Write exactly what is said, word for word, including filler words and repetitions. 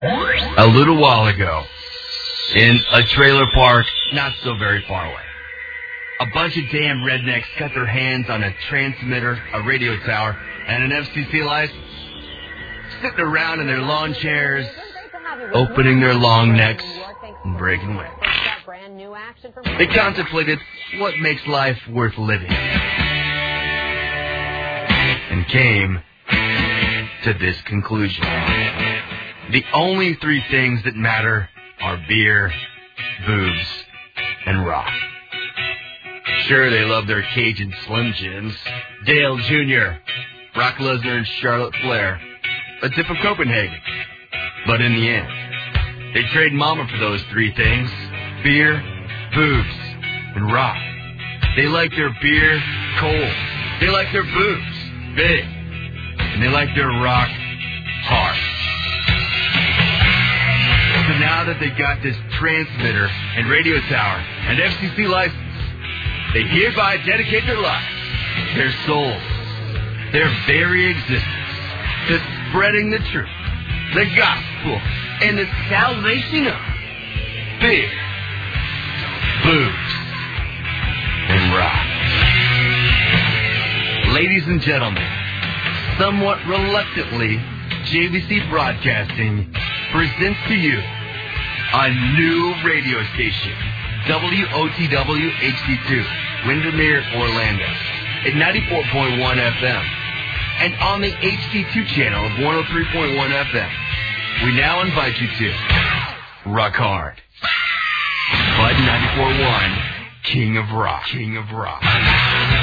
A little while ago, in a trailer park not so very far away, a bunch of damn rednecks got their hands on a transmitter, a radio tower, and an F C C license. Sitting around in their lawn chairs, opening their long necks and breaking wind. They contemplated what makes life worth living and came to this conclusion. The only three things that matter are beer, boobs, and rock. Sure, they love their Cajun Slim Jims, Dale Junior, Brock Lesnar, and Charlotte Flair, a tip of Copenhagen. But in the end, they trade mama for those three things: beer, boobs, and rock. They like their beer cold. They like their boobs big. And they like their rock hard. So now that they got this transmitter and radio tower and F C C license, they hereby dedicate their lives, their souls, their very existence to spreading the truth, the gospel, and the salvation of beer, boobs, and rock. Ladies and gentlemen, somewhat reluctantly, J V C Broadcasting presents to you a new radio station, W O T W H D two, Windermere, Orlando, at ninety-four point one F M, and on the H D two channel of one oh three point one F M. We now invite you to rock hard. Bud ninety-four point one, King of Rock, King of Rock.